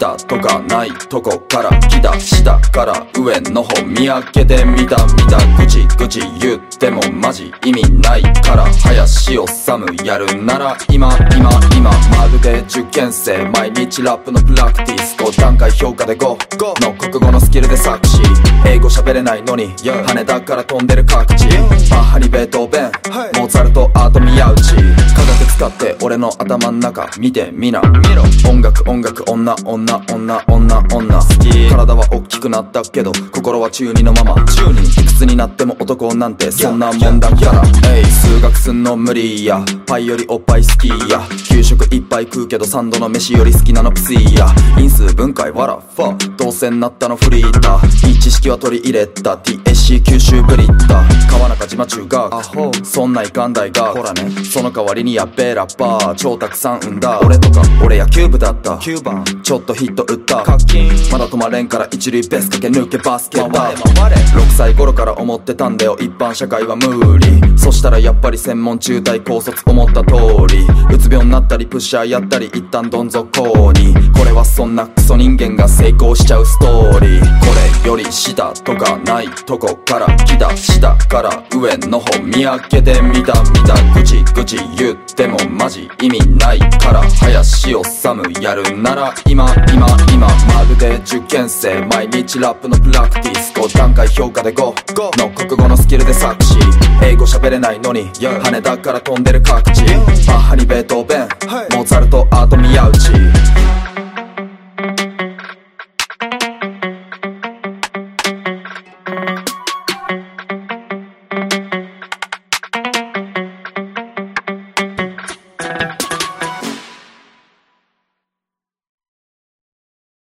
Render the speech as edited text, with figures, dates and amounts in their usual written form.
下とかないとこから来た、下から上の方見上げてみたぐちぐち言ってもマジ意味ないから、林修やるなら今まるで受験生、毎日ラップのプラクティス、5段階評価で5の国語のスキルで作詞、英語喋れないのに羽田から飛んでる各地、バッハにベートーベン、モーツァルトアート宮内、科学使って俺の頭ん中見てみな、音楽女好き、体は大きくなったけど心は中二のまま、いくつになっても男なんてそんなもんだから、数学すんの無理や、パイよりおっぱい好きや、給食いっぱい食うけど3度の飯より好きなのプスイや、因数分解わらファどうせなったのフリーター、いい知識は取り入れた TSC 九州ブリッタ、川中島中学そんないかんだいが、ほらねその代わりにやっべえラッパー超たくさん生んだ、俺野球部だった、9番ちょっとヒット打った、まだ止まれんから一塁ベース駆け抜けバスケット、6歳頃から思ってたんだよ一般社会は無理、そしたらやっぱり専門中退高卒思った通り、うつ病になったりプッシャーやったり一旦どん底に、これはそんなクソ人間が成功しちゃうストーリー、これより下とかないとこから来た、下から上の方見上げてみたぐちぐち言ってもマジ意味ないから、林修やるなら今まるで受験生、毎日ラップのプラクティス、5段階評価で5の国語のスキルで作詞、英語喋れないのに羽田から飛んでる各地、バッハにベートーベン、モーツァルトアート宮内。